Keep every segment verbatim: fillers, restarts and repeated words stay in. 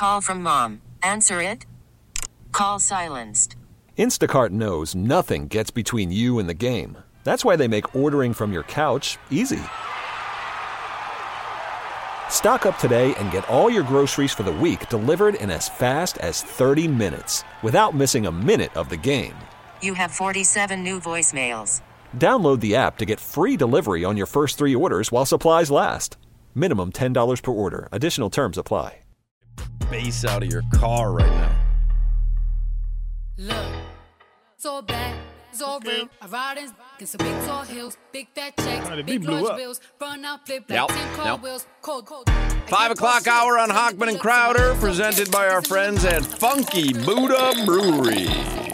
Call from mom. Answer it. Call silenced. Instacart knows nothing gets between you and the game. That's why they make ordering from your couch easy. Stock up today and get all your groceries for the week delivered in as fast as thirty minutes without missing a minute of the game. You have forty-seven new voicemails. Download the app to get free delivery on your first three orders while supplies last. Minimum ten dollars per order. Additional terms apply. Bass out of your car right now. Look, so bad, so real. I ride in some big tall hills, big fat checks, Right, big blew large up. bills, run out, flip Yep, like ten car yep. wheels, cold, cold. Five o'clock hour on Hockman and Crowder, presented by our friends at Funky Buddha Brewery.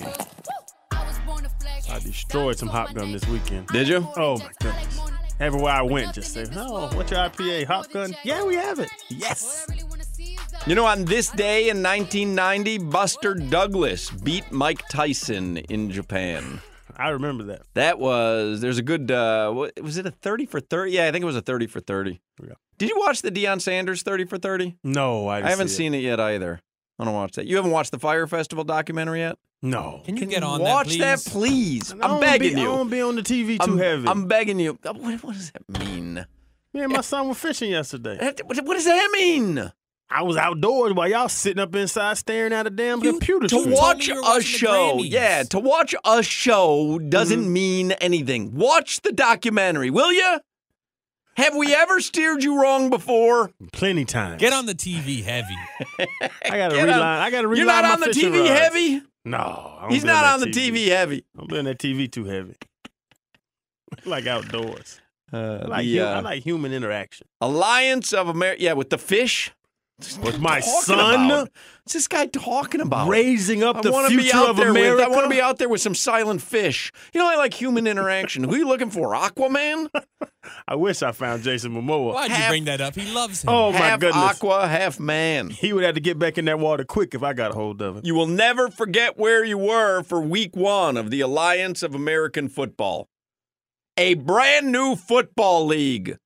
I destroyed some hop gun this weekend. Did you? Oh my goodness. Everywhere I went, just say, oh, what's your I P A? Hop gun? Yeah, we have it. Yes. You know, on this day in nineteen ninety, Buster Douglas beat Mike Tyson in Japan. I remember that. That was, there's a good, uh, what, was it a thirty for thirty? Yeah, I think it was a thirty for thirty. Yeah. Did you watch the Deion Sanders thirty for thirty? No, I, didn't I haven't see seen it. yet either. I don't watch that. You haven't watched the Fire Festival documentary yet? It. No. Can you get on Watch that, that, please? please. I I'm don't begging be, I you. don't be on the T V too I'm, heavy. I'm begging you. What, what does that mean? Me and my son were fishing yesterday. That- What, what does that mean? I was outdoors while y'all sitting up inside staring at a damn You computer. To screen. told watch me you were a watching the show, Grammys. yeah, to watch a show doesn't Mm-hmm. mean anything. Watch the documentary, will you? Have we ever steered you wrong before? Plenty times. Get on the T V heavy. I gotta Get reline. on- I gotta reline You're not my on the T fishing V rods. heavy? No, I don't He's be not that on the T V heavy. I'm doing that T V too heavy. I like outdoors. Uh, I like, the hu- uh, I like human interaction. Alliance of America, yeah, with the fish. With my Talking son about? What's this guy talking about? raising up I the wanna be future out of there America. With, I want to be out there with some silent fish. You know, I like human interaction. Who are you looking for? Aquaman? I wish I found Jason Momoa. Why'd Half- you bring that up? He loves him. Oh my half goodness. aqua, half man. He would have to get back in that water quick if I got a hold of him. You will never forget where you were for week one of the Alliance of American Football. A brand new football league.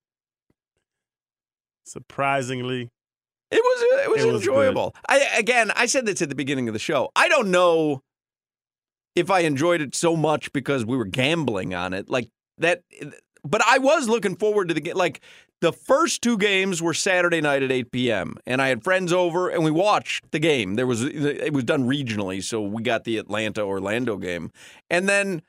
Surprisingly, It was it was It was enjoyable. I again, I said this at the beginning of the show. I don't know if I enjoyed it so much because we were gambling on it, like that. But I was looking forward to the game. Like the first two games were Saturday night at eight p.m. and I had friends over and we watched the game. There was it was done regionally, so we got the Atlanta Orlando game, and then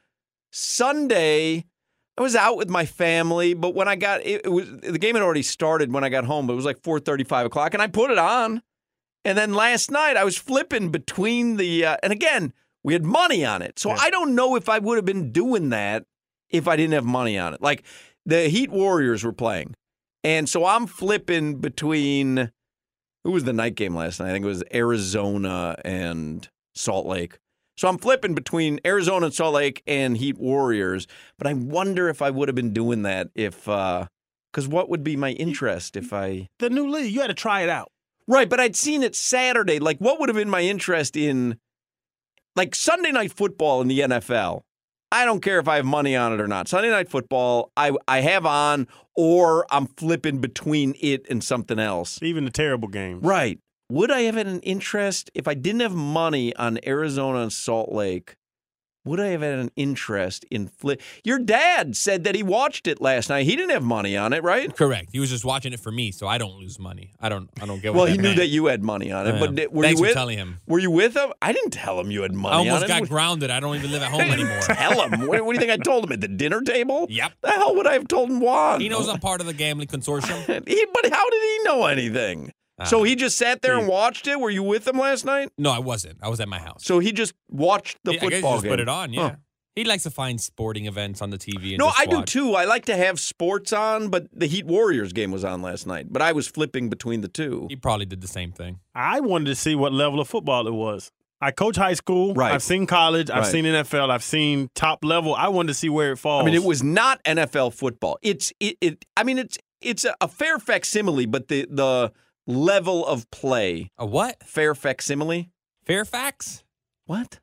Sunday. I was out with my family, but when I got it, it was the game had already started when I got home. But it was like four thirty, five o'clock, and I put it on. And then last night I was flipping between the uh, and again we had money on it, so Yeah. I don't know if I would have been doing that if I didn't have money on it. Like the Heat Warriors were playing, and so I'm flipping between who was the night game last night? I think it was Arizona and Salt Lake. So I'm flipping between Arizona and Salt Lake and Heat Warriors, but I wonder if I would have been doing that if, because what would be my interest if I... the new league, you had to try it out. Right, but I'd seen it Saturday. Like, what would have been my interest in, like, Sunday Night Football in the N F L? I don't care if I have money on it or not. Sunday Night Football, I, I have on, or I'm flipping between it and something else. Even the terrible games. Right. Would I have had an interest if I didn't have money on Arizona and Salt Lake? Would I have had an interest in flip? Your dad said that he watched it last night. He didn't have money on it, right? Correct. He was just watching it for me, so I don't lose money. I don't. I don't get. What Well, that he knew meant. that you had money on it. Yeah. But did- were Thanks you for with? telling him. Were you with him? I didn't tell him you had money I almost on got it. grounded. I don't even live at home anymore. Tell him. What, what do you think I told him at the dinner table? Yep. The hell would I have told him Juan? He knows I'm part of the gambling consortium. He, but how did he know anything? Uh, So he just sat there and watched it? Were you with him last night? No, I wasn't. I was at my house. So he just watched the Yeah, I guess football you just game. put it on. Yeah. Huh. He likes to find sporting events on the T V. And No, just I do watch. too. I like to have sports on, but the Heat Warriors game was on last night. But I was flipping between the two. He probably did the same thing. I wanted to see what level of football it was. I coach high school. Right. I've seen college. I've Right. seen N F L. I've seen top level. I wanted to see where it falls. I mean, it was not N F L football. It's it. it I mean, it's it's a, a fair facsimile, but the the level of play. A what? Fair facsimile. Fairfax? What?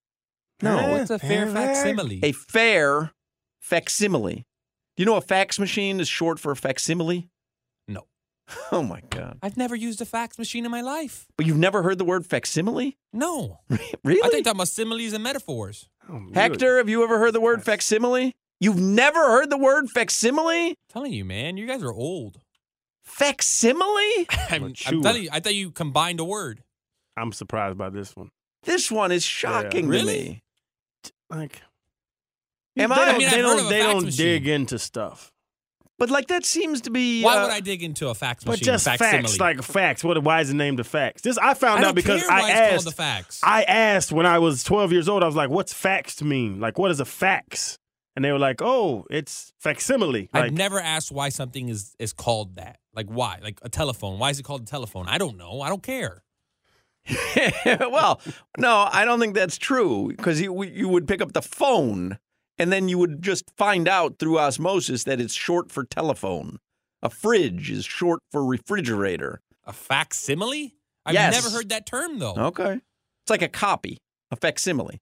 No. No, What's a fair facsimile? a fair facsimile. Do you know a fax machine is short for a facsimile? No. Oh, my God. I've never used a fax machine in my life. But you've never heard the word facsimile? No. Really? I think talking about similes and metaphors. Oh, really? Hector, have you ever heard the word facsimile? You've never heard the word facsimile? I'm telling you, man, you guys are old. Facsimile? I'm, I'm Sure. telling you, I thought you combined a word. I'm surprised by this one. This one is shocking to Really? me. Like, Am they I? don't, I mean, I've they heard don't, of a they fax don't machine. dig into stuff. But like that seems to be. Why uh, would I dig into a fax But machine? just facsimile? facts, like facts. What? Why is it named a fax? This I found I don't out because care I why it's asked. called the fax. I asked when I was twelve years old. I was like, "What's faxed mean? Like, what is a fax?" And they were like, "Oh, it's facsimile." Like, I've never asked why something is, is called that. Like, why? Like a telephone. Why is it called a telephone? I don't know. I don't care. well, no, I don't think that's true because you, you would pick up the phone and then you would just find out through osmosis that it's short for telephone. A fridge is short for refrigerator. A facsimile? I've Yes. never heard that term, though. Okay. It's like a copy, a facsimile.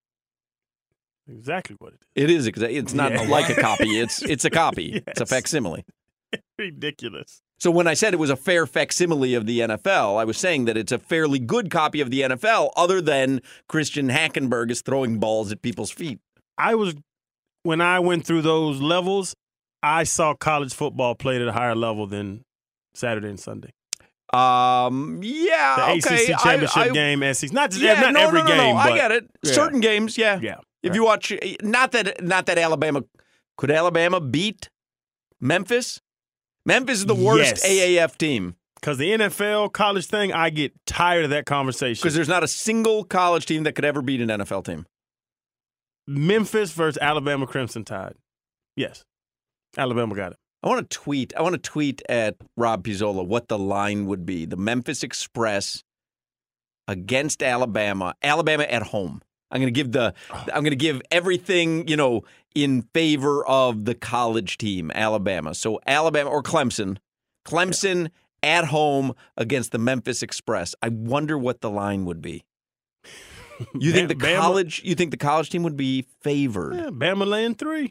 exactly what it It is. exa- It's not Yeah. like a copy. It's it's a copy. It's a Yes. facsimile. is. Ridiculous. So when I said it was a fair facsimile of the N F L, I was saying that it's a fairly good copy of the N F L other than Christian Hackenberg is throwing balls at people's feet. I was when I went through those levels. I saw college football played at a higher level than Saturday and Sunday. Um, yeah, The okay. A C C I- championship I- game, S E C, not Yeah, not no, every no, no, game. no. But I get it. yeah. Certain games, yeah. Yeah. If you watch, not that, not that Alabama could Alabama beat Memphis. Memphis is the worst Yes. A A F team Because the N F L college thing, I get tired of that conversation. because there's not a single college team that could ever beat an N F L team. Memphis versus Alabama Crimson Tide. Yes. Alabama got it. I want to tweet. I want to tweet at Rob Pizzola what the line would be. The Memphis Express against Alabama. Alabama at home. I'm going to give the. I'm going to give everything you know in favor of the college team, Alabama. So Alabama or Clemson, Clemson at home against the Memphis Express. I wonder what the line would be. You think the Bama- college? You think the college team would be favored? Yeah, Bama laying three.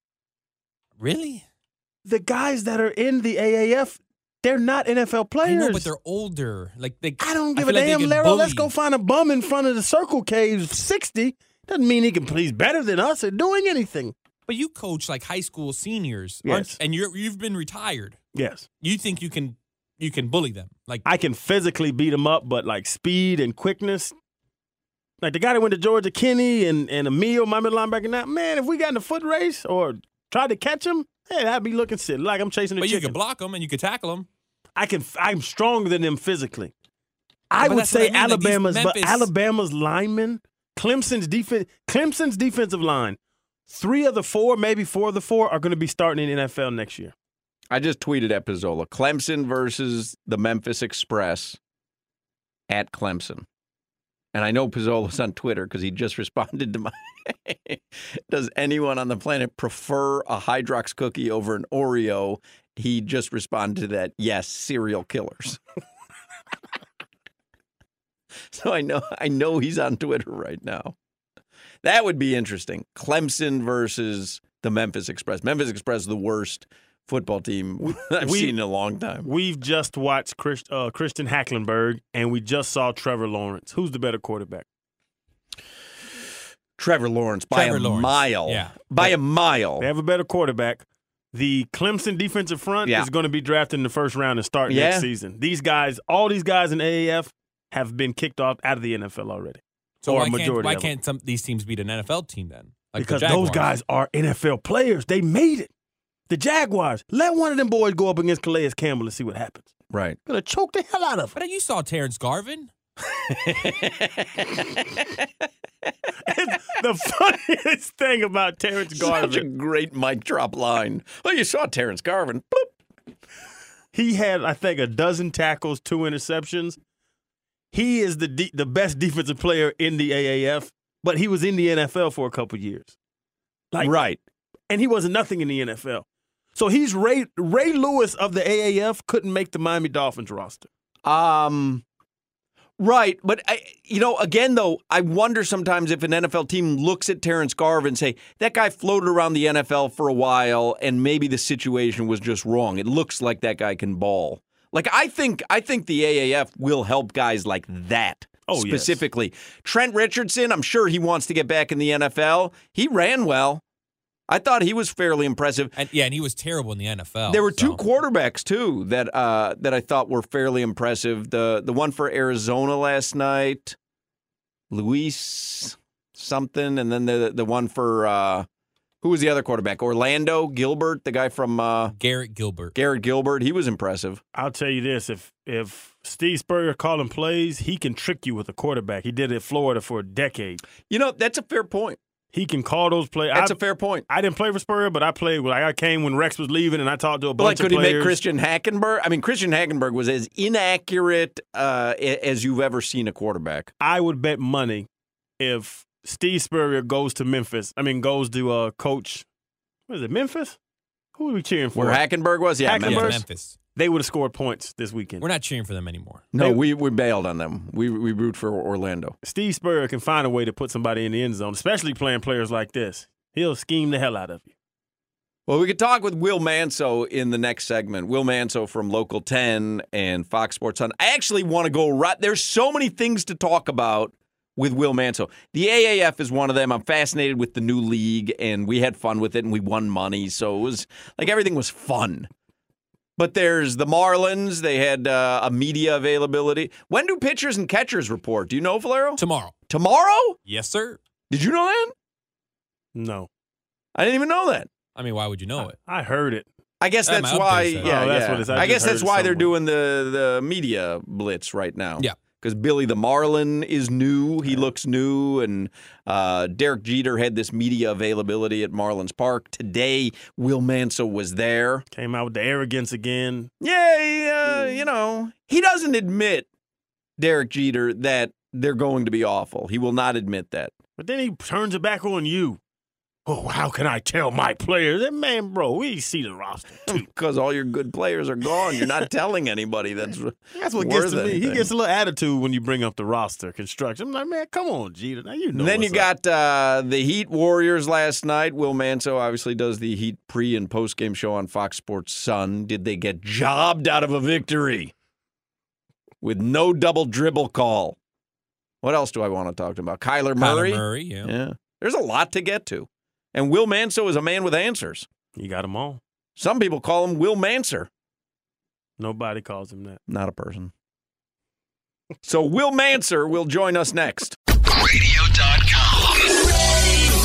Really? The guys that are in the A A F, they're not N F L players. I know, but they're older. Like they. I don't give a feel like they damn, get Laro. Let's bullied. go find a bum in front of the Circle K who's sixty. Doesn't mean he can please better than us at doing anything. But you coach like high school seniors, Yes. aren't, and you're you've been retired. Yes. You think you can you can bully them? Like I can physically beat them up, but like speed and quickness. Like the guy that went to Georgia, Kenny and, and Emil, my middle linebacker now, man, if we got in a foot race or tried to catch him, hey, I'd be looking silly. Like I'm chasing a but you chicken. can block them and you can tackle them. I can. I'm stronger than them physically. I But would that's what say I mean, like these Alabama's, but Memphis- Alabama's linemen, Clemson's defense, Clemson's defensive line. Three of the four, maybe four of the four, are going to be starting in the N F L next year. I just tweeted at Pizzola. Clemson versus the Memphis Express at Clemson. And I know Pizzola's on Twitter because he just responded to my does anyone on the planet prefer a Hydrox cookie over an Oreo? He just responded to that, yes, serial killers. So I know I know he's on Twitter right now. That would be interesting. Clemson versus the Memphis Express. Memphis Express is the worst football team I've we- seen in a long time. We've just watched Chris, uh, Christian Hacklenberg, and we just saw Trevor Lawrence. Who's the better quarterback? Trevor Lawrence by Trevor a Lawrence. mile. Yeah. By a mile. They have a better quarterback. The Clemson defensive front Yeah. is going to be drafted in the first round and start Yeah. next season. These guys, all these guys in A A F have been kicked off out of the N F L already. So or why a majority can't why of them. can't some these teams beat an N F L team then? Like the Because those Jaguars. guys are N F L players. They made it. The Jaguars. Let one of them boys go up against Calais Campbell and see what happens. Right. Gonna choke the hell out of him. But you saw Terrence Garvin. The funniest thing about Terrence Such a Garvin, great mic drop line. Well, you saw Terrence Garvin. Bloop. he had, I think, a dozen tackles, two interceptions. He is the de- the best defensive player in the A A F, but he was in the N F L for a couple years. Like, Right. and he wasn't nothing in the N F L. So he's Ray Ray Lewis of the A A F couldn't make the Miami Dolphins roster. Um, right. But, I, you know, again, though, I wonder sometimes if an N F L team looks at Terrence Garvin and say, that guy floated around the N F L for a while and maybe the situation was just wrong. It looks like that guy can ball. Like I think I think the A A F will help guys like that. Oh, specifically. Yes. Trent Richardson, I'm sure he wants to get back in the N F L. He ran well. I thought he was fairly impressive. And, yeah, and he was terrible in the N F L. There were so. two quarterbacks too that uh, that I thought were fairly impressive. The the one for Arizona last night, Luis something, and then the the one for uh, who was the other quarterback? Orlando Gilbert, the guy from uh, Garrett Gilbert. Garrett Gilbert, he was impressive. I'll tell you this: if if Steve Spurrier calling plays, he can trick you with a quarterback. He did it at Florida for a decade. You know, that's a fair point. He can call those plays. That's I, a fair point. I didn't play for Spurrier, but I played. Like I came when Rex was leaving, and I talked to a But bunch like, of could players. he make Christian Hackenberg? I mean, Christian Hackenberg was as inaccurate uh, as you've ever seen a quarterback. I would bet money if Steve Spurrier goes to Memphis. I mean, goes to uh, coach. What is it, Memphis? Who are we cheering for? Where Hackenberg was? Yeah, Hackenberg? Memphis. Yeah, Memphis. They would have scored points this weekend. We're not cheering for them anymore. No, They- we, we bailed on them. We we root for Orlando. Steve Spurrier can find a way to put somebody in the end zone, especially playing players like this. He'll scheme the hell out of you. Well, we could talk with Will Manso in the next segment. Will Manso from Local ten and Fox Sports Sun. I actually want to go right. There's so many things to talk about with Will Manso. The A A F is one of them. I'm fascinated with the new league, and we had fun with it, and we won money. So it was like everything was fun. But there's the Marlins. They had uh, a media availability. When do pitchers and catchers report? Do you know, Valero? Tomorrow. Tomorrow? Yes, sir. Did you know that? No. I didn't even know that. I mean, why would you know it? I heard it. I guess Yeah, that's my why. update said. Yeah, Oh, that's yeah. what it is. I I, just guess heard that's it why they're somewhere. doing the the media blitz right now. Yeah. Because Billy the Marlin is new. He looks new. And uh, Derek Jeter had this media availability at Marlins Park. Today, Will Manso was there. Came out with the arrogance again. Yeah, he, uh, you know, he doesn't admit, Derek Jeter, that they're going to be awful. He will not admit that. But then he turns it back on you. Oh, how can I tell my players? That man, bro, we see the roster too. Because all your good players are gone. You're not telling anybody that's That's what worth gets to me. He anything. gets a little attitude when you bring up the roster construction. I'm like, man, come on, Jeter. Now you know. And then you what's up. got uh, the Heat Warriors last night. Will Manso obviously does the Heat pre- and post-game show on Fox Sports Sun. Did they get jobbed out of a victory with no double dribble call? What else do I want to talk about? Kyler Murray? Kyler Murray, yeah. Yeah. There's a lot to get to. And Will Manso is a man with answers. You got them all. Some people call him Will Manser. Nobody calls him that. Not a person. So Will Manser will join us next. radio dot com.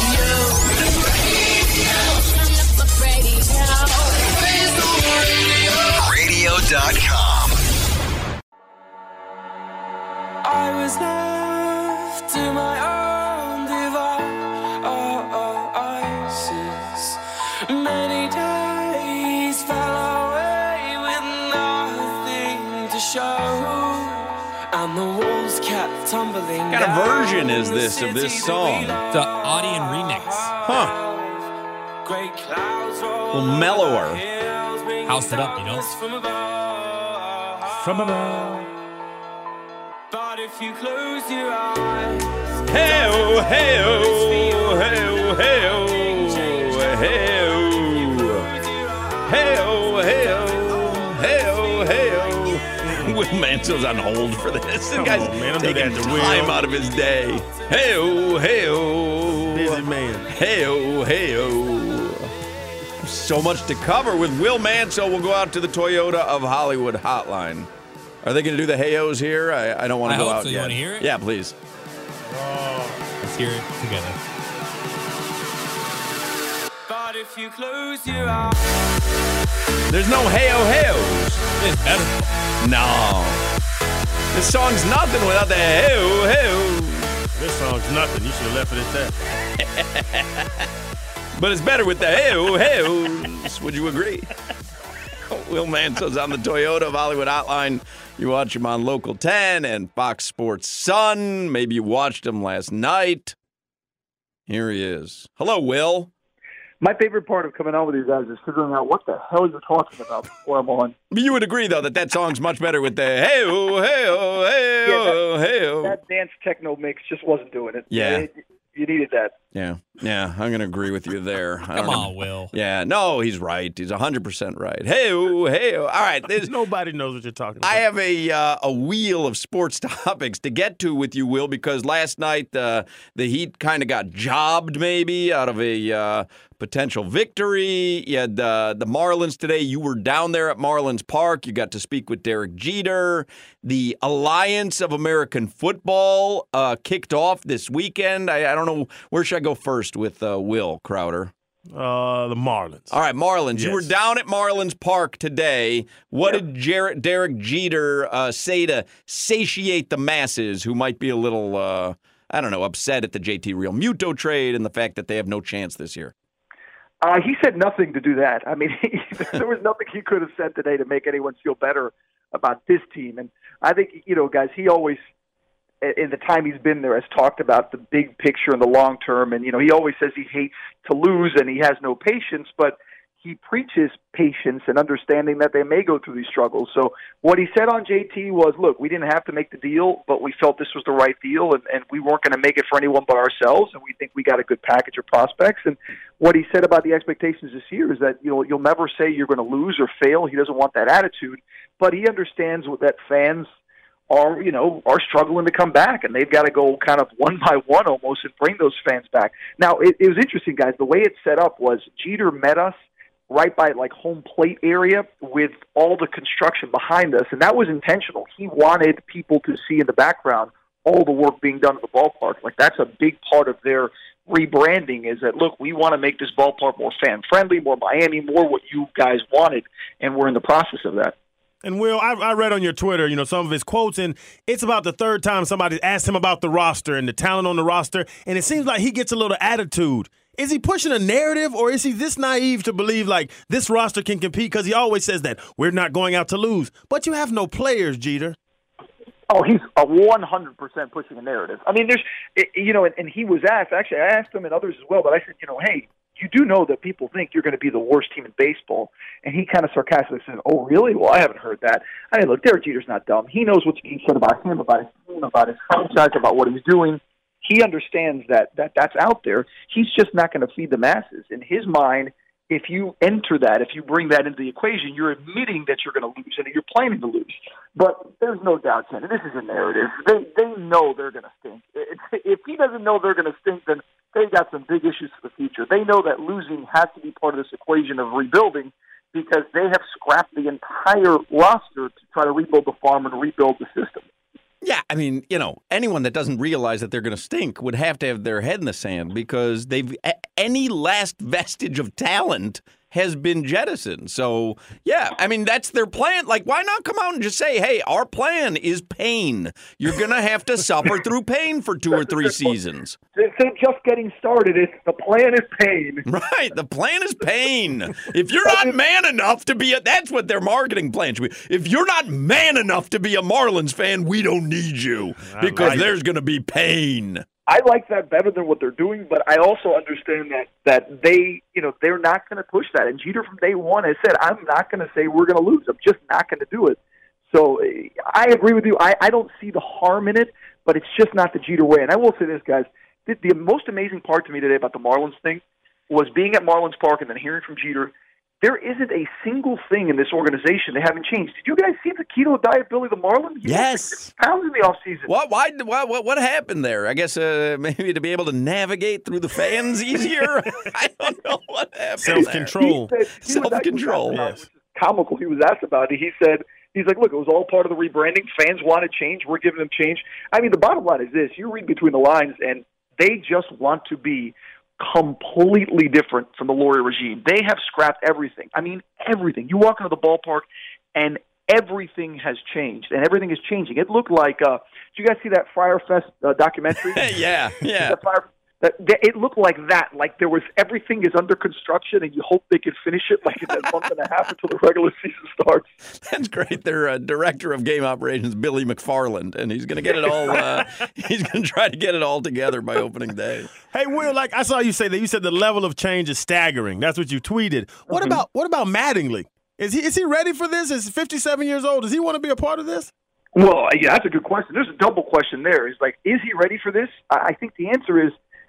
radio dot com. I was left to my own devices. Many days fell away with nothing to show, and the walls kept tumbling. What kind of version is this of this song? The Audion remix. Huh. Great clouds roll Well, mellower. hills, bringing Housed it up, you know? darkness from above. From above. But if you close your eyes, Hey-oh, hey-oh, hey-oh, hey-oh, hey-oh. Hey-oh, hey-oh, hey-oh, hey-oh. Will Manso's on hold for this. The Come guy's on, man. I'm taking looking at the time wheel. out of his day. Hey-oh, hey-oh. Busy man. Hey-oh, hey-oh. So much to cover with Will Manso. We'll go out to the Toyota of Hollywood hotline. Are they going to do the hey-ohs here? I, I don't want I to go hope out so. You yet. wanna hear it? Yeah, please. Let's hear it together. but if you close your eyes, There's no hey-oh, hey-ohs. It's better. No. This song's nothing without the hey-oh, hey-oh. This song's nothing. You should have left it at that. But it's better with the hey-oh, hey-ohs. Would you agree? Will Manso's on the Toyota of Hollywood hotline. You watch him on Local ten and Fox Sports Sun. Maybe you watched him last night. Here he is. Hello, Will. My favorite part of coming on with you guys is figuring out what the hell you're talking about before I'm on. You would agree, though, that that song's much better with the hey-oh, hey-oh, hey-oh, hey-oh. That dance techno mix just wasn't doing it. Yeah. It- you needed that. Yeah, yeah, I'm going to agree with you there. Come on, Will. Yeah, no, he's right. He's one hundred percent right. Hey-o, hey-o. All right. Nobody knows what you're talking about. I have a uh, a wheel of sports topics to get to with you, Will, because last night uh, the Heat kind of got jobbed maybe out of a uh, potential victory. You had uh, the Marlins today. You were down there at Marlins Park. You got to speak with Derek Jeter. The Alliance of American Football uh, kicked off this weekend. I, I don't know. Where should I go first with uh, Will Crowder? Uh, the Marlins. All right, Marlins. Yes. You were down at Marlins Park today. What Yep. did Jared, Derek Jeter uh, say to satiate the masses who might be a little, uh, I don't know, upset at the J T Real Muto trade and the fact that they have no chance this year? Uh, he said nothing to do that. I mean, he, there was nothing he could have said today to make anyone feel better about this team. And I think, you know, guys, he always, in the time he's been there, has talked about the big picture and the long term. And, you know, he always says he hates to lose and he has no patience, but he preaches patience and understanding that they may go through these struggles. So what he said on J T was, look, we didn't have to make the deal, but we felt this was the right deal, and, and we weren't going to make it for anyone but ourselves, and we think we got a good package of prospects. And what he said about the expectations this year is that, you know, you'll never say you're going to lose or fail. He doesn't want that attitude, but he understands that fans are, you know, are struggling to come back, and they've got to go kind of one by one almost and bring those fans back. Now, it, it was interesting, guys. The way it's set up was Jeter met us right by, like, home plate area with all the construction behind us, and that was intentional. He wanted people to see in the background all the work being done at the ballpark. Like, that's a big part of their rebranding is that, look, we want to make this ballpark more fan-friendly, more Miami, more what you guys wanted, and we're in the process of that. And, Will, I, I read on your Twitter, you know, some of his quotes, and it's about the third time somebody asked him about the roster and the talent on the roster, and it seems like he gets a little attitude. Is he pushing a narrative, or is he this naive to believe, like, this roster can compete? Because he always says that we're not going out to lose. But you have no players, Jeter. Oh, he's a one hundred percent pushing a narrative. I mean, there's, you know, and, and he was asked, actually, I asked him and others as well, but I said, you know, hey, you do know that people think you're going to be the worst team in baseball. And he kind of sarcastically said, oh, really? Well, I haven't heard that. I mean, look, Derek Jeter's not dumb. He knows what's being said about him, about his team, about his franchise, about what he's doing. He understands that, that that's out there. He's just not going to feed the masses. In his mind, if you enter that, if you bring that into the equation, you're admitting that you're going to lose and that you're planning to lose. But there's no doubt, Ken, this is a narrative. They they know they're going to stink. If he doesn't know they're going to stink, then they've got some big issues for the future. They know that losing has to be part of this equation of rebuilding because they have scrapped the entire roster to try to rebuild the farm and rebuild the system. Yeah, I mean, you know, anyone that doesn't realize that they're going to stink would have to have their head in the sand because they've any last vestige of talent has been jettisoned. So, yeah, I mean, that's their plan. Like, why not come out and just say, hey, our plan is pain. You're going to have to suffer through pain for two or three seasons. Instead of just getting started, it's the plan is pain. Right, the plan is pain. If you're not man enough to be a, that's what their marketing plan should be. If you're not man enough to be a Marlins fan, we don't need you because like there's going to be pain. I like that better than what they're doing, but I also understand that that they, you know, they're not going to push that. And Jeter from day one has said, I'm not going to say we're going to lose. I'm just not going to do it. So I agree with you. I, I don't see the harm in it, but it's just not the Jeter way. And I will say this, guys. The, the most amazing part to me today about the Marlins thing was being at Marlins Park and then hearing from Jeter. There isn't a single thing in this organization they haven't changed. Did you guys see the keto diet Billy the Marlin? He yes. lost pounds in the offseason. What, why, why, what, what happened there? I guess uh, maybe to be able to navigate through the fans easier? I don't know what happened. Self-control. He said, he Self-control. Was yes. Comical. He was asked about it. He said, he's like, look, it was all part of the rebranding. Fans wanted change. We're giving them change. I mean, the bottom line is this. You read between the lines, and they just want to be completely different from the Laurie regime. They have scrapped everything. I mean, everything. You walk into the ballpark, and everything has changed, and everything is changing. It looked like, uh, did you guys see that Fyre Fest uh, documentary? yeah, yeah. That Fire, that, that, it looked like that. Like there was everything is under construction, and you hope they can finish it like in a month and a half until the regular season starts. That's great. Their uh, director of game operations, Billy McFarland, and he's going to get it all. Uh, he's going to try to get it all together by opening day. Hey, Will, like I saw you say that. You said the level of change is staggering. That's what you tweeted. What mm-hmm. about what about Mattingly? Is he is he ready for this? Is fifty-seven years old? Does he want to be a part of this? Well, yeah, that's a good question. There's a double question there. Is like, is he ready for this? I think the answer is,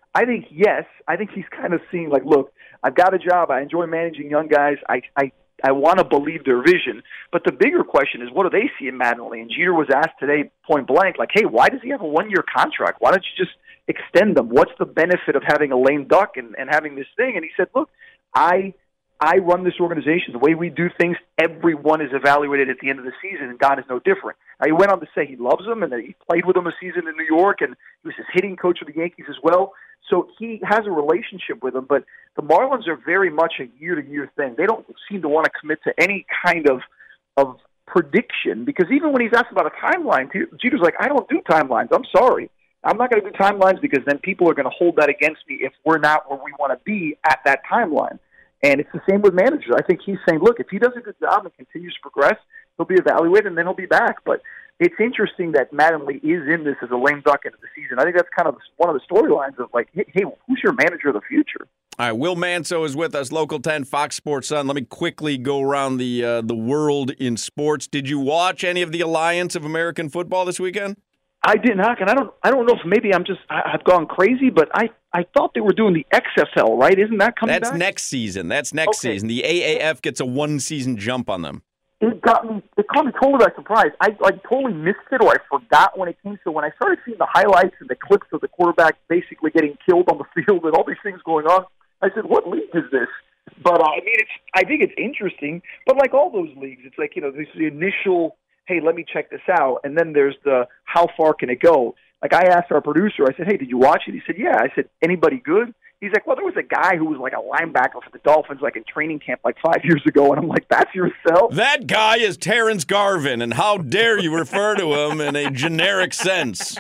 I think, yes, I think he's kind of seeing, like, look, I've got a job. I enjoy managing young guys. I, I, I want to believe their vision. But the bigger question is, what do they see in Mattingly? And Jeter was asked today point blank, like, hey, why does he have a one-year contract? Why don't you just extend them? What's the benefit of having a lame duck and, and having this thing? And he said, look, I I run this organization. The way we do things, everyone is evaluated at the end of the season, and God is no different. Now, he went on to say he loves them and that he played with them a season in New York, and he was his hitting coach of the Yankees as well. So he has a relationship with them, but the Marlins are very much a year-to-year thing. They don't seem to want to commit to any kind of of prediction, because even when he's asked about a timeline, Jeter's like, I don't do timelines. I'm sorry. I'm not going to do timelines because then people are going to hold that against me if we're not where we want to be at that timeline. And it's the same with managers. I think he's saying, look, if he does a good job and continues to progress, he'll be evaluated and then he'll be back. But it's interesting that Mattingly is in this as a lame duck into the season. I think that's kind of one of the storylines of like, hey, hey, who's your manager of the future? All right, Will Manso is with us, Local ten, Fox Sports Sun. Let me quickly go around the uh, the world in sports. Did you watch any of the Alliance of American Football this weekend? I did not, and I don't. I don't know if maybe I'm just. I, I've gone crazy, but I. I thought they were doing the X F L, right? Isn't that coming That's back? next season. That's next Okay. season. The A A F gets a one-season jump on them. It got me. It caught me totally by surprise. I like totally missed it, or I forgot when it came. So when I started seeing the highlights and the clips of the quarterback basically getting killed on the field and all these things going on, I said, "What league is this?" But uh, I mean, it's. I think it's interesting. But like all those leagues, it's like, you know, there's the initial, "Hey, let me check this out," and then there's the, "How far can it go?" Like I asked our producer, I said, "Hey, did you watch it?" He said, "Yeah." I said, "Anybody good?" He's like, "Well, there was a guy who was like a linebacker for the Dolphins, like in training camp, like five years ago." And I'm like, "That's yourself?" That guy is Terrence Garvin, and how dare you refer to him in a generic sense?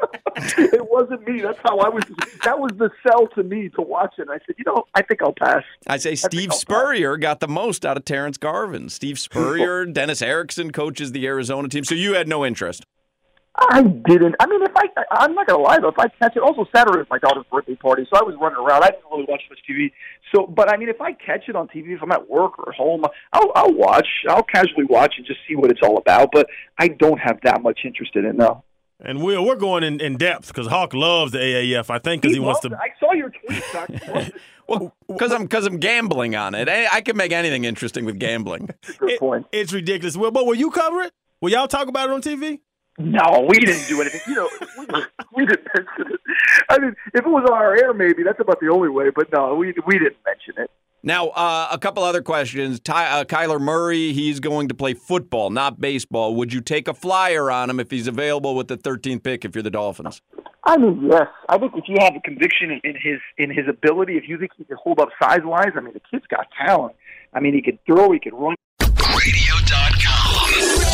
It wasn't me. That's how I was. That was the sell to me to watch it. And I said, you know, I think I'll pass. I say Steve I'll Spurrier got the most out of Terrence Garvin. Steve Spurrier, Dennis Erickson coaches the Arizona team. So you had no interest. I didn't. I mean, if I, I'm not going to lie, though, if I catch it, also Saturday was my daughter's birthday party, so I was running around. I didn't really watch much T V. So, but I mean, if I catch it on T V, if I'm at work or at home, I'll, I'll watch. I'll casually watch and just see what it's all about. But I don't have that much interest in it, no. And Will, we're going in, in depth because Hawk loves the A A F, I think, because he, he wants to. I saw your tweet, Doc. Well, because I'm because I'm gambling on it. I, I can make anything interesting with gambling. Good It- point. It's ridiculous. Will, but will you cover it? Will y'all talk about it on T V? No, we didn't do anything. You know, we, we didn't mention it. I mean, if it was on our air, maybe that's about the only way. But no, we we didn't mention it. Now, uh, a couple other questions. Ty, uh, Kyler Murray, he's going to play football, not baseball. Would you take a flyer on him if he's available with the thirteenth pick if you're the Dolphins? I mean, yes. I think if you have a conviction in, in his in his ability, if you think he can hold up size wise, I mean, the kid's got talent. I mean, he could throw, he could run. radio dot com.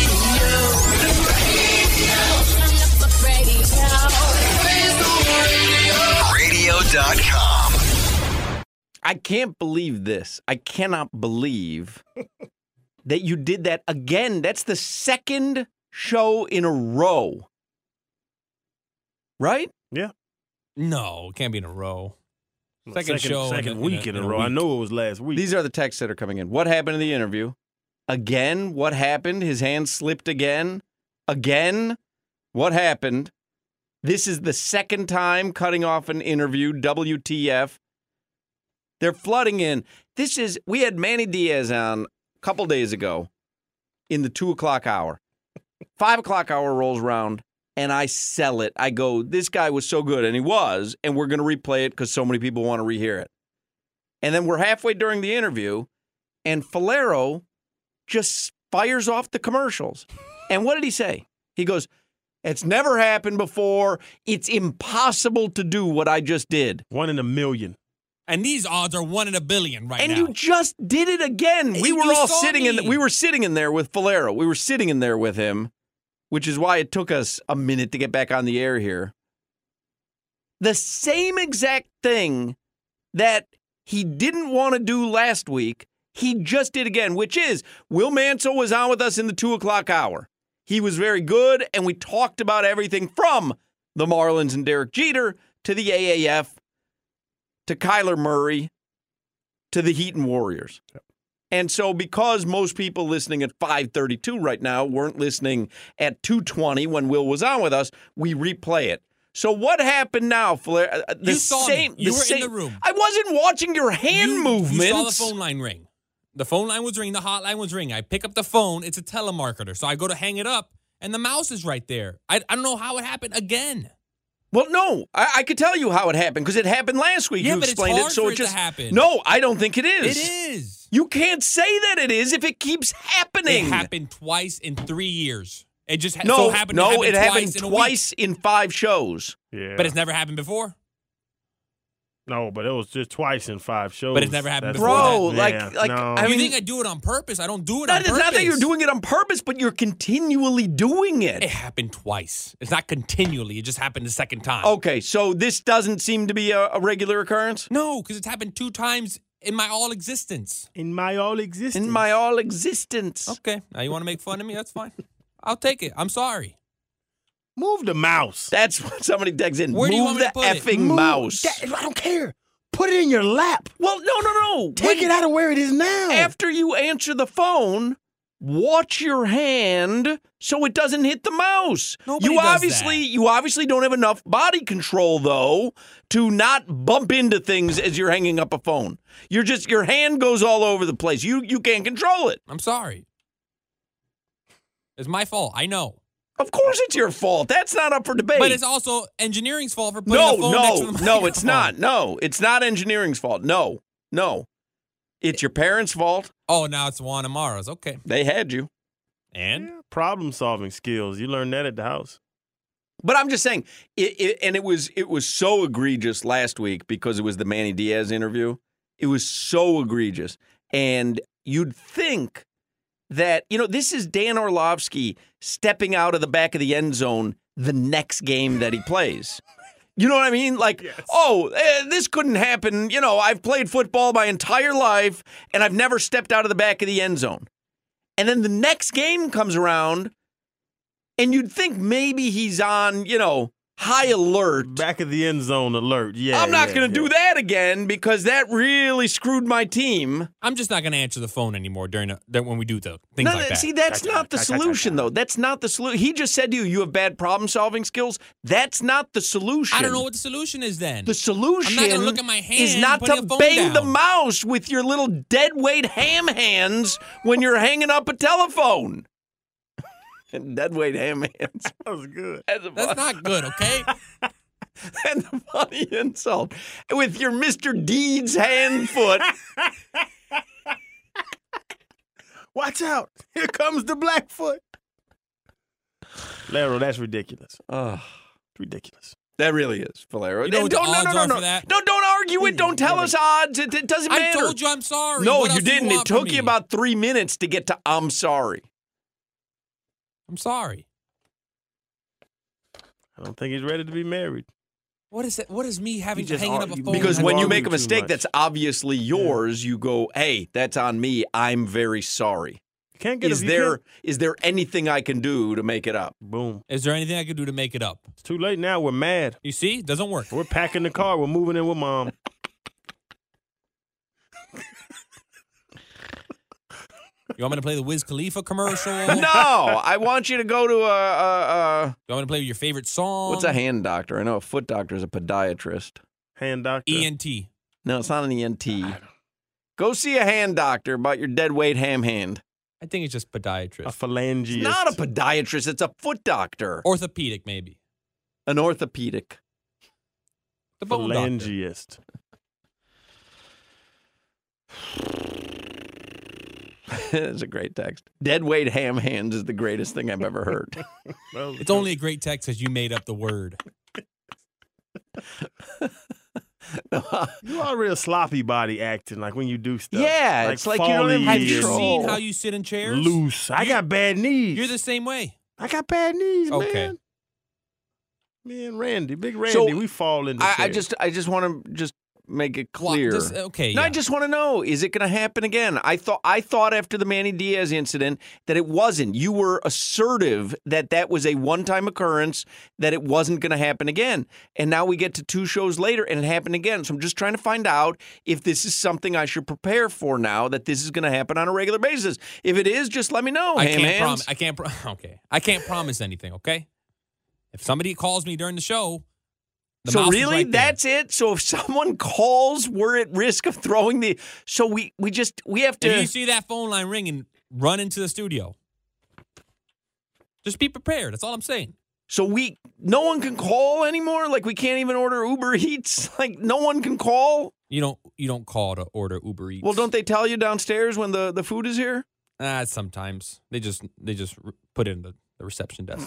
radio dot com. I can't believe this. I cannot believe that you did that again. That's the second show in a row. Right? Yeah. No, it can't be in a row. Second, second show, second in a- week in a, row. I week. know it was last week. These are the texts that are coming in. What happened in the interview? Again? What happened? His hand slipped again? Again? What happened? This is the second time cutting off an interview. W T F. They're flooding in. This is, we had Manny Diaz on a couple days ago in the two o'clock hour. Five o'clock hour rolls around, and I sell it. I go, this guy was so good, and he was, and we're going to replay it because so many people want to rehear it. And then we're halfway during the interview, and Falero just fires off the commercials. And what did he say? He goes, it's never happened before. It's impossible to do what I just did. One in a million. And these odds are one in a billion right And now. you just did it again. We You were all saw sitting in me. we were sitting in there with Falero. We were sitting in there with him, which is why it took us a minute to get back on the air here. The same exact thing that he didn't want to do last week, he just did again, which is Will Manso was on with us in the two o'clock hour. He was very good, and we talked about everything from the Marlins and Derek Jeter to the A A F to Kyler Murray to the Heat and Warriors. And so because most people listening at five thirty-two right now weren't listening at two twenty when Will was on with us, we replay it. So what happened now, Flair? Uh, The You saw me. same. You the were in same, the room. I wasn't watching your hand you, movements. You saw the phone line ring. The phone line was ringing. The hotline was ringing. I pick up the phone. It's a telemarketer. So I go to hang it up, and the mouse is right there. I, I don't know how it happened again. Well, no, I, I could tell you how it happened because it happened last week. Yeah, you but it's explained hard it, so for it it to just happen. No, I don't think it is. It is. You can't say that it is if it keeps happening. It happened twice in three years. It just ha- No, so happened. no, to happen it twice happened in a twice week. in five shows. Yeah. But it's never happened before. No, but it was just twice in five shows. But it's never happened That's before Bro, that. like, Yeah, like, no. I you mean, think I do it on purpose? I don't do it that on is purpose. not that you're doing it on purpose, but you're continually doing it. It happened twice. It's not continually. It just happened the second time. Okay, so this doesn't seem to be a, a regular occurrence? No, because it's happened two times in my all existence. in my all existence. In my all existence. Okay, now you want to make fun of me? That's fine. I'll take it. I'm sorry. Move the mouse. That's what somebody texts in. Where do you Move want me the to put it? effing Move- mouse. That- I don't care. Put it in your lap. Well, no, no, no. Take When- it out of where it is now. After you answer the phone, watch your hand so it doesn't hit the mouse. Nobody you does obviously that. you obviously don't have enough body control though to not bump into things as you're hanging up a phone. You're just your hand goes all over the place. You you can't control it. I'm sorry. It's my fault. I know. Of course it's your fault. That's not up for debate. But it's also engineering's fault for putting no, the phone next to no, the no, it's microphone. not. No, it's not engineering's fault. No. No. It's your parents' fault. Oh, now it's Juan Amara's. Okay. They had you. And? Yeah, problem solving skills. You learned that at the house. But I'm just saying, it, it, and it was it was so egregious last week because it was the Manny Diaz interview. It was so egregious, and you'd think that you know this is Dan Orlovsky stepping out of the back of the end zone the next game that he plays. You know what I mean? Like, Yes. oh, eh, this couldn't happen. You know, I've played football my entire life, and I've never stepped out of the back of the end zone. And then the next game comes around, and you'd think maybe he's on, you know, high alert. Back of the end zone alert. Yeah. I'm not yeah, going to yeah. do that again because that really screwed my team. I'm just not going to answer the phone anymore during, a, during when we do the things No, like that. see, that's Gotcha, not the gotcha, gotcha, solution, gotcha. though. That's not the solution. He just said to you, you have bad problem-solving skills. That's not the solution. I don't know what the solution is then. The solution I'm not gonna look at my hand is not putting to a phone bang the down. mouse with your little dead weight ham hands when you're hanging up a telephone. Dead weight ham hands. That was good. That's, a That's fun- not good, okay? and the funny insult with your Mister Deeds hand foot. Watch out. Here comes the Blackfoot. Laro, that's ridiculous. Oh, It's ridiculous. that really is, Valero. You know what the don't, no, odds no, no, are no. for that? No, don't argue it. Don't tell us odds. It, it doesn't I matter. told you I'm sorry. No, What you else do didn't. it want from took you me? about three minutes to get to I'm sorry. I'm sorry. I don't think he's ready to be married. What is it? What is me having just hanging are- up a you- phone? Because You when you argue make a too mistake much. that's obviously yours, you go, hey, that's on me. I'm very sorry. You can't get Is a, you there can't- is there anything I can do to make it up? Boom. Is there anything I could do to make it up? It's too late now. We're mad. You see, it doesn't work. We're packing the car. We're moving in with mom. You want me to play the Wiz Khalifa commercial? No, I want you to go to a, a, a You want me to play your favorite song? what's a hand doctor? I know a foot doctor is a podiatrist. Hand doctor. E N T. No, it's not an E N T. Go see a hand doctor about your dead weight ham hand. I think it's just A podiatrist. phalangeist. It's not a podiatrist. It's a foot doctor. Orthopedic, maybe. An orthopedic. The bone doctor. phalangeist. It's a great text. Dead weight ham hands is the greatest thing I've ever heard. It's only a great text because you made up the word. You are real sloppy body acting, like when you do stuff. Yeah, it's like you don't folly have Have you and control. seen how you sit in chairs? loose. I got bad knees. You're the same way. I got bad knees, Okay. man. Man, Randy, big Randy, we fall in the I, I chair. just I just want to just make it Well, clear. this- okay, No, yeah. I just want to know, is it going to happen again? I thought I thought after the Manny Diaz incident that it wasn't. You were assertive that that was a one-time occurrence, that it wasn't going to happen again. And now we get to two shows later and it happened again. So I'm just trying to find out if this is something I should prepare for now, that this is going to happen on a regular basis. If it is, just let me know. I ham can't hands. promise. I can't. Pro- okay. I can't promise anything. Okay. If somebody calls me during the show, The so mouse is really, right there. that's it. So if someone calls, we're at risk of throwing the. So we we just we have to. If you see that phone line ringing, run into the studio. Just be prepared. That's all I'm saying. So we no one can call anymore. Like we can't even order Uber Eats. Like no one can call. You don't you don't call to order Uber Eats. Well, don't they tell you downstairs when the, the food is here? Ah, sometimes they just they just r- put it in the, the reception desk.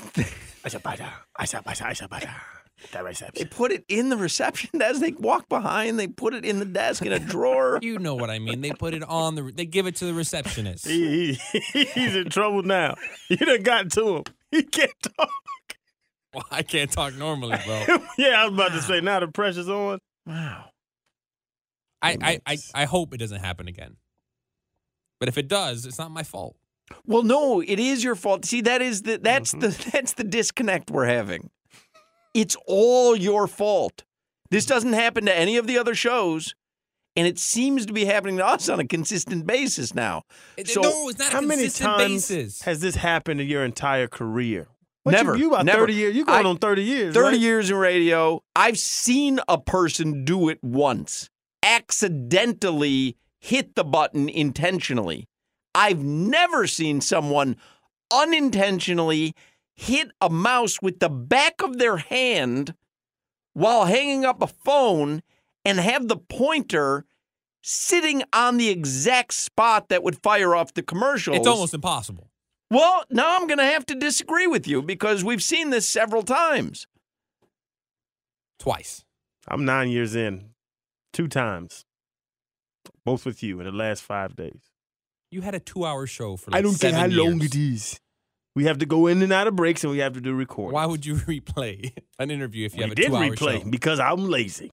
They put it in the reception desk. They walk behind. They put it in the desk in a drawer. You know what I mean. They put it on the. They give it to the receptionist. He, he, he's in trouble now. You done got to him. He can't talk. Well, I can't talk normally, bro. Yeah, I was about to say, now the pressure's on. Wow. I, I, I, I hope it doesn't happen again. But if it does, it's not my fault. Well, no, it is your fault. See, that is the that's the that's the disconnect we're having. It's all your fault. This doesn't happen to any of the other shows, and it seems to be happening to us on a consistent basis now. It- So no, it's not a How many consistent times basis. has this happened in your entire career? What, Never, You, you about never. thirty years. You going I- on thirty years, thirty right? years in radio, I've seen a person do it once, accidentally hit the button intentionally. I've never seen someone unintentionally hit a mouse with the back of their hand while hanging up a phone and have the pointer sitting on the exact spot that would fire off the commercials. It's almost impossible. Well, now I'm going to have to disagree with you because we've seen this several times. Twice. I'm nine years in. Two times. Both with you in the last five days. You had a two-hour show for like seven years. is. We have to go in and out of breaks, and we have to do recordings. Why would you replay an interview if you we have a did two-hour replay show? because I'm lazy.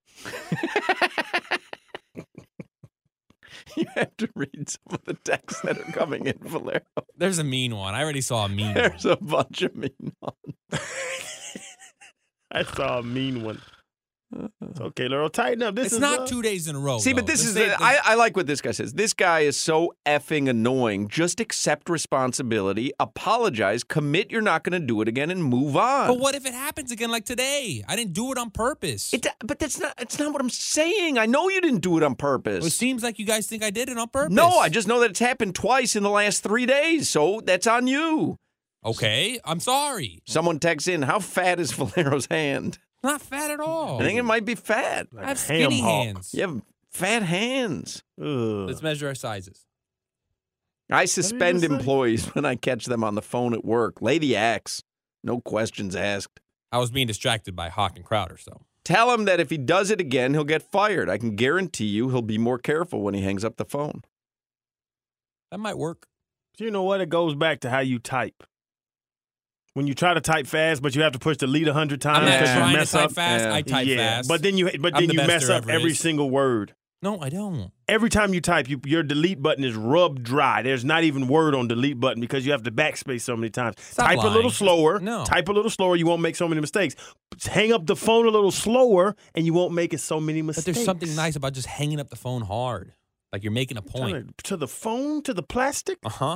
You have to read some of the texts that are coming in, Valero. There's a mean one. I already saw a mean one. There's a bunch of mean ones. I saw a mean one. It's okay, Laurel. Tighten up. This It's is not uh, two days in a row. See, but though. this The is, same- the, I, I like what this guy says. This guy is so effing annoying. Just accept responsibility, apologize, commit you're not going to do it again, and move on. But what if it happens again like today? I didn't do it on purpose. It, but that's not, it's not what I'm saying. I know you didn't do it on purpose. It seems like you guys think I did it on purpose. No, I just know that it's happened twice in the last three days, so that's on you. Okay, I'm sorry. Someone texts in, how fat is Valero's hand? Not fat at all. I think it might be fat. I have a ham skinny hock. hands. You have fat hands. Ugh. Let's measure our sizes. I suspend say? employees when I catch them on the phone at work. Lay the axe. No questions asked. I was being distracted by Hawk and Crowder, so. Tell him that if he does it again, he'll get fired. I can guarantee you he'll be more careful when he hangs up the phone. That might work. You know what? It goes back to how you type. When you try to type fast, but you have to push delete a hundred times I'm not because you trying to mess type up. fast. Yeah. I type yeah, fast. but then you but I'm then the you best mess there up ever every is. single word. No, I don't. Every time you type, you, your delete button is rubbed dry. There's not even word on delete button because you have to backspace so many times. Stop type lying. a little slower. No. Type a little slower. You won't make so many mistakes. Hang up the phone a little slower, and you won't make it so many But mistakes. there's something nice about just hanging up the phone hard. Like you're making a point. To, to the phone, to the plastic. Uh-huh.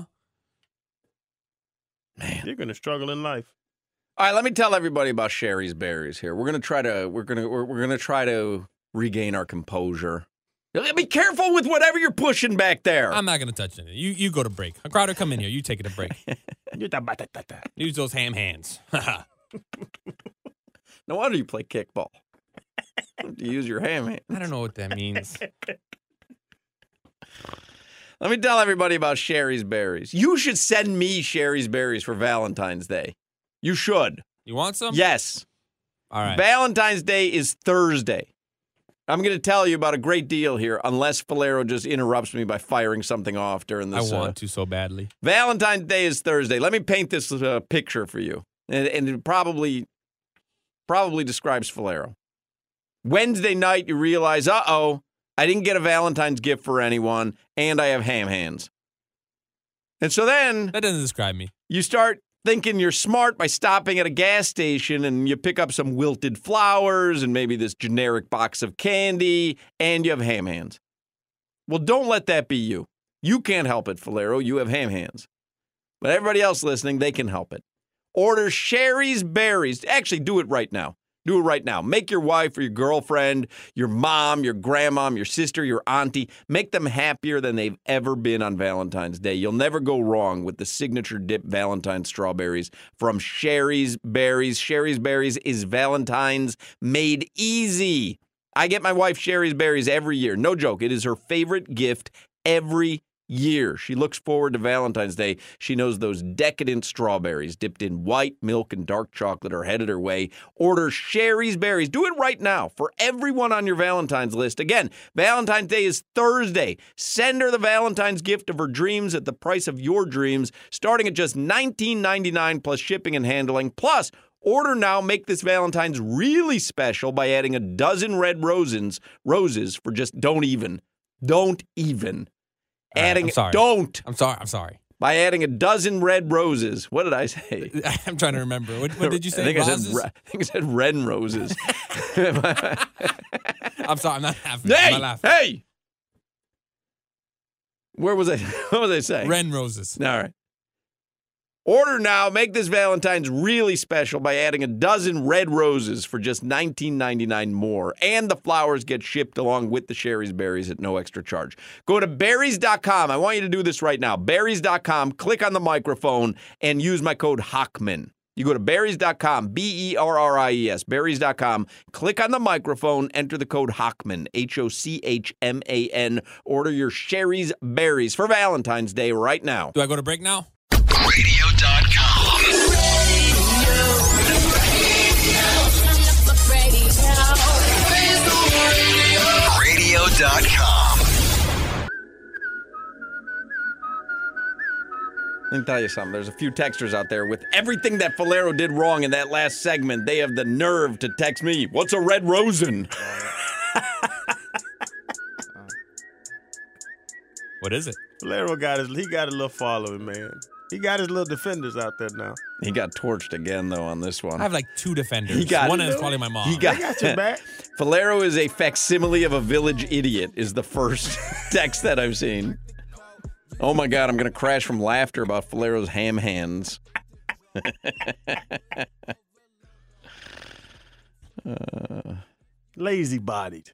Man. You're gonna struggle in life. All right, let me tell everybody about Sherry's Berries here. We're gonna try to we're gonna we're, we're gonna try to regain our composure. Be careful with whatever you're pushing back there. I'm not going to touch it. You you go to break. Crowder, come in here. You take it a break. Use those ham hands. No wonder you play kickball. You use your ham hand. I don't know what that means. Let me tell everybody about Sherry's Berries. You should send me Sherry's Berries for Valentine's Day. You should. You want some? Yes. All right. Valentine's Day is Thursday. I'm going to tell you about a great deal here, unless Valero just interrupts me by firing something off during I this. want uh, to so badly. Valentine's Day is Thursday. Let me paint this uh, picture for you, and, and it probably probably describes Valero. Wednesday night, you realize, uh-oh, I didn't get a Valentine's gift for anyone, and I have ham hands. And so then That doesn't describe me. you start thinking you're smart by stopping at a gas station and you pick up some wilted flowers and maybe this generic box of candy, and you have ham hands. Well, don't let that be you. You can't help it, Valero. You have ham hands. But everybody else listening, they can help it. Order Sherry's Berries. Actually, do it right now. Do it right now. Make your wife or your girlfriend, your mom, your grandmom, your sister, your auntie, make them happier than they've ever been on Valentine's Day. You'll never go wrong with the signature dip Valentine's strawberries from Sherry's Berries. Sherry's Berries is Valentine's made easy. I get my wife Sherry's Berries every year. No joke. It is her favorite gift every year. She looks forward to Valentine's Day. She knows those decadent strawberries dipped in white milk and dark chocolate are headed her way. Order Sherry's Berries. Do it right now for everyone on your Valentine's list. Again, Valentine's Day is Thursday. Send her the Valentine's gift of her dreams at the price of your dreams, starting at just nineteen ninety-nine plus shipping and handling. Plus, order now. Make this Valentine's really special by adding a dozen red roses, roses for just don't even. Don't even. Adding, right, I'm sorry. Don't. I'm sorry. I'm sorry. By adding a dozen red roses. What did I say? I'm trying to remember. What, what did you say? I think Roses? I said, I think I said red roses. I'm sorry. I'm not laughing. Hey, I'm not laughing. hey. Where was I? What was I saying? Red roses. All right. Order now. Make this Valentine's really special by adding a dozen red roses for just nineteen ninety-nine more. And the flowers get shipped along with the Sherry's Berries at no extra charge. Go to berries dot com. I want you to do this right now. berries dot com. Click on the microphone and use my code Hochman. You go to berries dot com, B E R R I E S, berries dot com. Click on the microphone, enter the code Hochman, H O C H M A N. Order your Sherry's Berries for Valentine's Day right now. Do I go to break now? radio dot com. radio dot com. Let me tell you something. There's a few texters out there with everything that Falero did wrong in that last segment. They have the nerve to text me, what's a red rosin? What is it? Falero got his, he got a little following, man. He got his little defenders out there now. He got torched again, though, on this one. I have like two defenders. He got, One is probably my mom. He got, They got your back. Falero is a facsimile of a village idiot, is the first text that I've seen. Oh, my God, I'm going to crash from laughter about Falero's ham hands. uh, Lazy-bodied.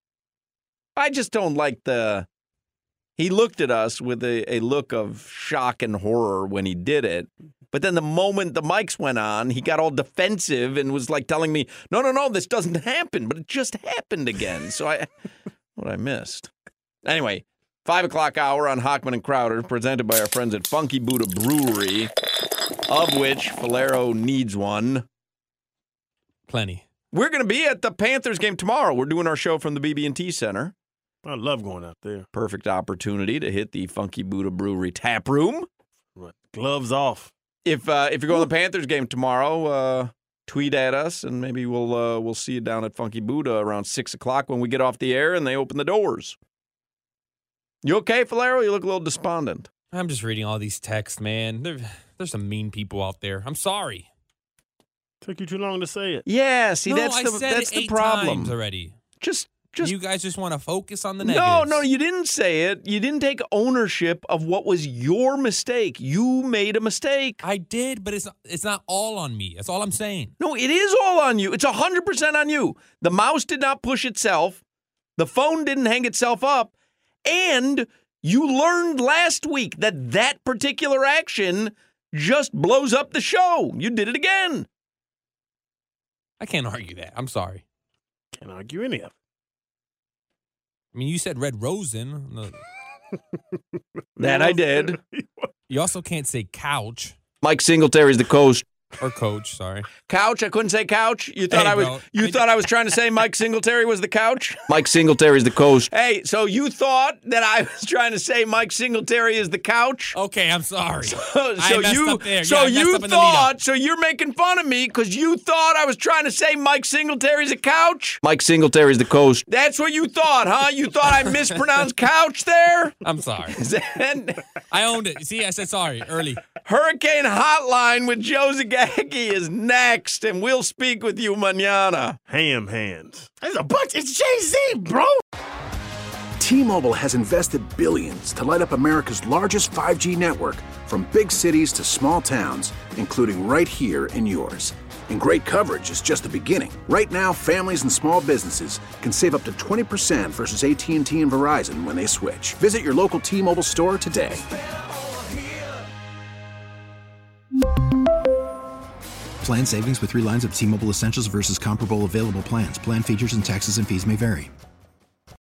I just don't like the... He looked at us with a, a look of shock and horror when he did it. But then the moment the mics went on, he got all defensive and was like telling me, no, no, no, this doesn't happen. But it just happened again. So I, what I missed. Anyway, five o'clock hour on Hochman and Crowder, presented by our friends at Funky Buddha Brewery, of which Falero needs one. Plenty. We're going to be at the Panthers game tomorrow. We're doing our show from the B B and T Center. I love going out there. Perfect opportunity to hit the Funky Buddha Brewery tap room. Right. Gloves off. If uh, if you're going to the Panthers game tomorrow, uh, tweet at us and maybe we'll uh, we'll see you down at Funky Buddha around six o'clock when we get off the air and they open the doors. You okay, Falero? You look a little despondent. I'm just reading all these texts, man. There, there's some mean people out there. I'm sorry. Took you too long to say it. Yeah, see, no, that's I the said that's it the eight problem. times already. Just just you guys just want to focus on the no, negatives. no, you didn't say it. You didn't take ownership of what was your mistake. You made a mistake. I did, but it's it's not all on me. That's all I'm saying. No, it is all on you. It's one hundred percent on you. The mouse did not push itself. The phone didn't hang itself up. And you learned last week that that particular action just blows up the show. You did it again. I can't argue that. I'm sorry. Can't argue any of it. I mean, you said red rosin. That I did. You also can't say couch Mike Singletary's the coach. or coach. Sorry. Couch? I couldn't say couch. You thought Hey, I was. bro. You thought I was trying to say Mike Singletary was the couch. Mike Singletary's the coach. Hey, so you thought that I was trying to say Mike Singletary is the couch? Okay, I'm sorry. So, I so messed you, up there. so Yeah, I messed you up in the thought, so you're making fun of me because you thought I was trying to say Mike Singletary's a couch. Mike Singletary's the coach. That's what you thought, huh? You thought I mispronounced couch there? I'm sorry. Then I owned it. See, I said sorry early. Hurricane Hotline with Joe Zagacki is next, and we'll speak with you mañana. Ham hands. There's a bunch. It's Jay-Z, bro. T-Mobile has invested billions to light up America's largest five G network, from big cities to small towns, including right here in yours. And great coverage is just the beginning. Right now, families and small businesses can save up to twenty percent versus A T and T and Verizon when they switch. Visit your local T-Mobile store today. Plan savings with three lines of T-Mobile Essentials versus comparable available plans. Plan features and taxes and fees may vary.